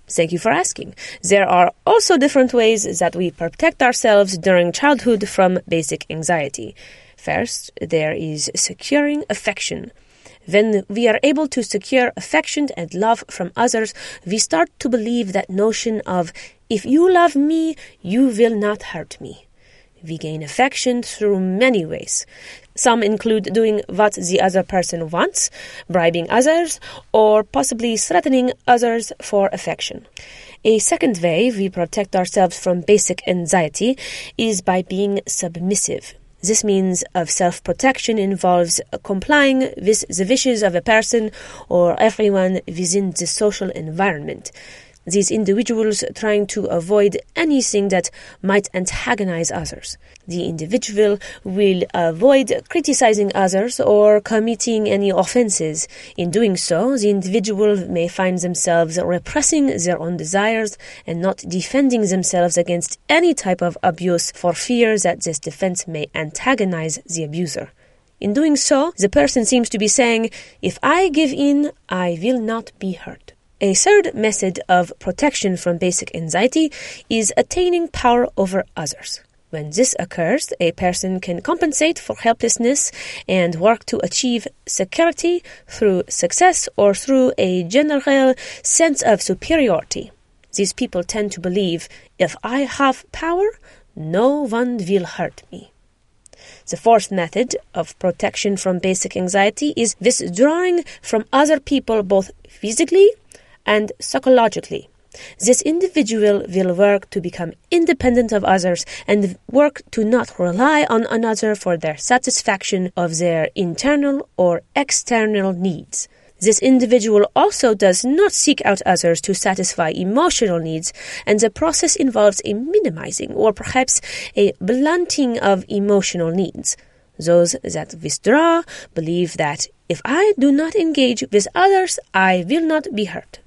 Thank you for asking. There are also different ways that we protect ourselves during childhood from basic anxiety. First, there is securing affection. When we are able to secure affection and love from others, we start to believe that notion of, if you love me, you will not hurt me. We gain affection through many ways. Some include doing what the other person wants, bribing others, or possibly threatening others for affection. A second way we protect ourselves from basic anxiety is by being submissive. This means of self-protection involves complying with the wishes of a person or everyone within the social environment. These individuals trying to avoid anything that might antagonize others. The individual will avoid criticizing others or committing any offenses. In doing so, the individual may find themselves repressing their own desires and not defending themselves against any type of abuse for fear that this defense may antagonize the abuser. In doing so, the person seems to be saying, if I give in, I will not be hurt. A third method of protection from basic anxiety is attaining power over others. When this occurs, a person can compensate for helplessness and work to achieve security through success or through a general sense of superiority. These people tend to believe, if I have power, no one will hurt me. The fourth method of protection from basic anxiety is withdrawing from other people both physically and psychologically. This individual will work to become independent of others and work to not rely on another for their satisfaction of their internal or external needs. This individual also does not seek out others to satisfy emotional needs, and the process involves a minimizing or perhaps a blunting of emotional needs. Those that withdraw believe that if I do not engage with others, I will not be hurt.